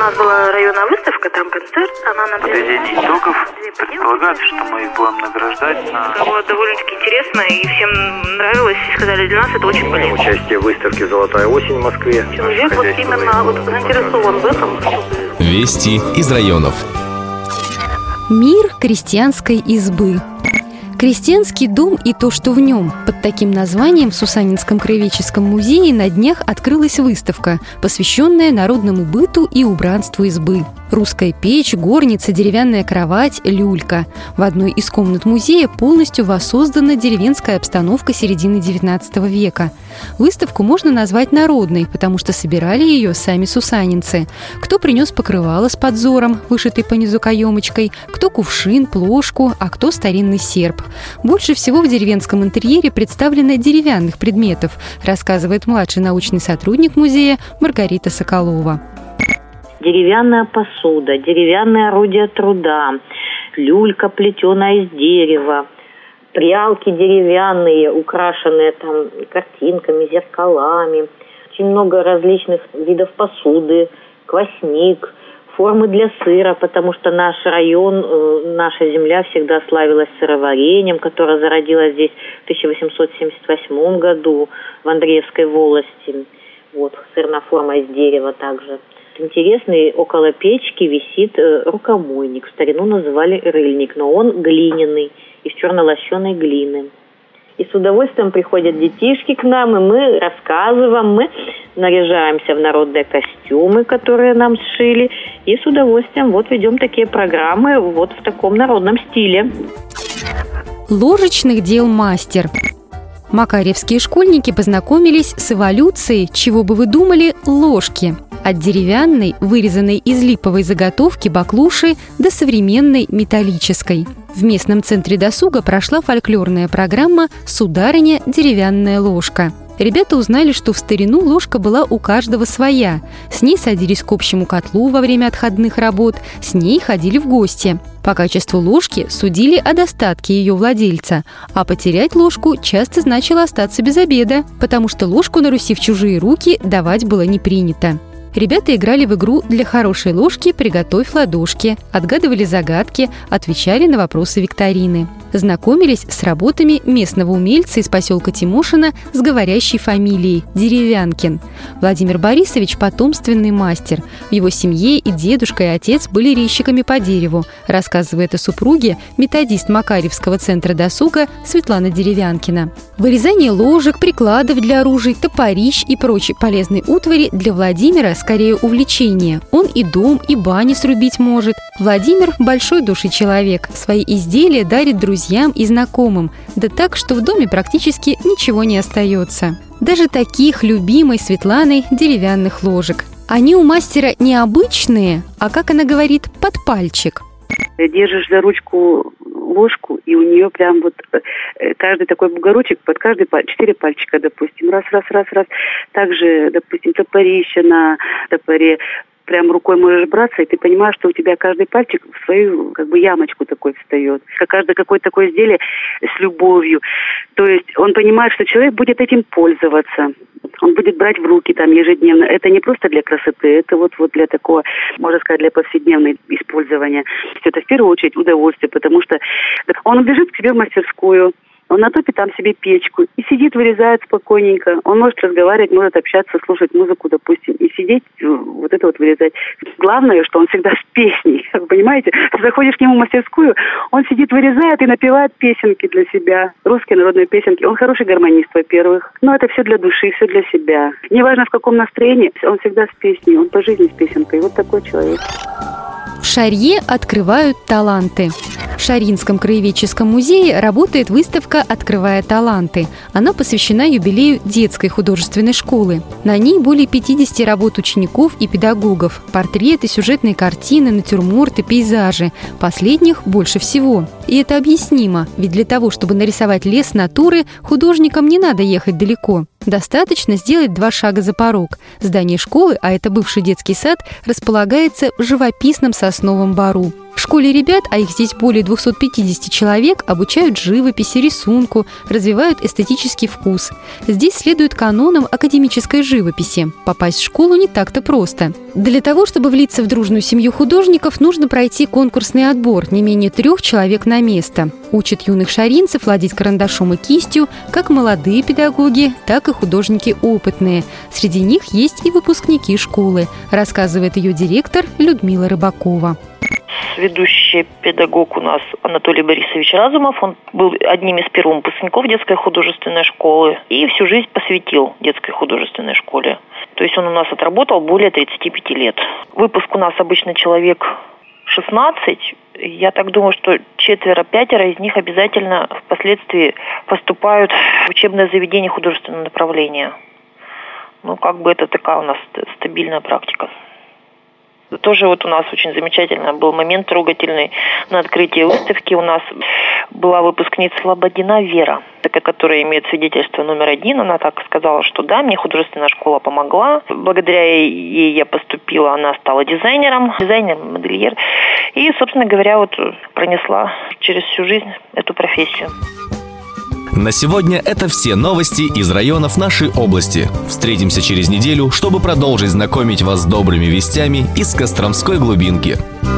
нас была районная выставка, там концерт, она на подведение итогов. Предполагается, что мы их будем награждать. Было довольно-таки интересно, и всем нравилось, и сказали, для нас это очень полезно. Участие в выставке «Золотая осень» в Москве. Человек вот именно заинтересован в этом. Вести из районов. Мир крестьянской избы. Крестьянский дом и то, что в нем. Под таким названием в Сусанинском краеведческом музее на днях открылась выставка, посвященная народному быту и убранству избы. Русская печь, горница, деревянная кровать, люлька. В одной из комнат музея полностью воссоздана деревенская обстановка середины XIX века. Выставку можно назвать народной, потому что собирали ее сами сусанинцы. Кто принес покрывало с подзором, вышитый по низу каемочкой, кто кувшин, плошку, а кто старинный серп. Больше всего в деревенском интерьере представлено деревянных предметов, рассказывает младший научный сотрудник музея Маргарита Соколова. Деревянная посуда, деревянные орудия труда, люлька, плетеная из дерева, прялки деревянные, украшенные там картинками, зеркалами, очень много различных видов посуды, квасник, формы для сыра, потому что наш район, наша земля всегда славилась сыроварением, которое зародилось здесь в 1878 году в Андреевской волости. Вот, сырная форма из дерева также. Интересный, около печки висит рукомойник. В старину называли рыльник, но он глиняный, из чернолощеной глины. И с удовольствием приходят детишки к нам, и мы рассказываем, мы наряжаемся в народные костюмы, которые нам сшили, и с удовольствием вот ведем такие программы вот в таком народном стиле. Ложечных дел мастер. Макарьевские школьники познакомились с эволюцией, чего бы вы думали, ложки. От деревянной, вырезанной из липовой заготовки баклуши до современной металлической. В местном центре досуга прошла фольклорная программа «Сударыня, деревянная ложка». Ребята узнали, что в старину ложка была у каждого своя. С ней садились к общему котлу во время отходных работ, с ней ходили в гости. По качеству ложки судили о достатке ее владельца, а потерять ложку часто значило остаться без обеда, потому что ложку на Руси в чужие руки давать было не принято. Ребята играли в игру «Для хорошей ложки приготовь ладошки», отгадывали загадки, отвечали на вопросы викторины. Знакомились с работами местного умельца из поселка Тимошино с говорящей фамилией Деревянкин. Владимир Борисович – потомственный мастер. В его семье и дедушка, и отец были резчиками по дереву, рассказывает о супруге методист Макарьевского центра досуга Светлана Деревянкина. Вырезание ложек, прикладов для оружия, топорищ и прочей полезной утвари для Владимира скорее увлечение. Он и дом, и бани срубить может. Владимир – большой души человек. Свои изделия дарит друзьям и знакомым. Да так, что в доме практически ничего не остается. Даже таких любимой Светланой деревянных ложек. Они у мастера не обычные, а, как она говорит, под пальчик. Держишь за ручку ложку, и у нее прям вот каждый такой бугорочек, под каждый 4 пальчика, допустим, раз. Также, допустим, топорище на топоре. Прям рукой можешь браться, и ты понимаешь, что у тебя каждый пальчик в свою как бы ямочку такой встает. Каждое какое-то такое изделие с любовью. То есть он понимает, что человек будет этим пользоваться. Он будет брать в руки там ежедневно. Это не просто для красоты, это вот для такого, можно сказать, для повседневного использования. Это в первую очередь удовольствие, потому что он бежит к себе в мастерскую, он натопит там себе печку и сидит, вырезает спокойненько. Он может разговаривать, может общаться, слушать музыку, допустим, и сидеть, вот это вот вырезать. Главное, что он всегда с песней, понимаете? Ты заходишь к нему в мастерскую, он сидит, вырезает и напевает песенки для себя. Русские народные песенки. Он хороший гармонист, во-первых. Но это все для души, все для себя. Неважно, в каком настроении, он всегда с песней, он по жизни с песенкой. Вот такой человек. В Шарье открывают таланты. В Шарьинском краеведческом музее работает выставка «Открывая таланты». Она посвящена юбилею детской художественной школы. На ней более 50 работ учеников и педагогов. Портреты, сюжетные картины, натюрморты, пейзажи. Последних больше всего. И это объяснимо, ведь для того, чтобы нарисовать лес натуры, художникам не надо ехать далеко. Достаточно сделать 2 шага за порог. Здание школы, а это бывший детский сад, располагается в живописном сосновом бору. В школе ребят, а их здесь более 250 человек, обучают живописи, рисунку, развивают эстетический вкус. Здесь следуют канонам академической живописи. Попасть в школу не так-то просто. Для того, чтобы влиться в дружную семью художников, нужно пройти конкурсный отбор, не менее 3 человек на место. Учат юных шаринцев владеть карандашом и кистью как молодые педагоги, так и художники опытные. Среди них есть и выпускники школы, рассказывает ее директор Людмила Рыбакова. Ведущий педагог у нас Анатолий Борисович Разумов. Он был одним из первых выпускников детской художественной школы и всю жизнь посвятил детской художественной школе. То есть он у нас отработал более 35 лет. Выпуск у нас обычно человек 16. Я так думаю, что 4-5 из них обязательно впоследствии поступают в учебное заведение художественного направления. Это такая у нас стабильная практика. Тоже у нас очень замечательный был момент трогательный. На открытии выставки у нас была выпускница Лободина Вера, которая имеет свидетельство номер 1. Она так сказала, что да, мне художественная школа помогла. Благодаря ей я поступила, она стала дизайнером, модельер. И, собственно говоря, пронесла через всю жизнь эту профессию. На сегодня это все новости из районов нашей области. Встретимся через неделю, чтобы продолжить знакомить вас с добрыми вестями из Костромской глубинки.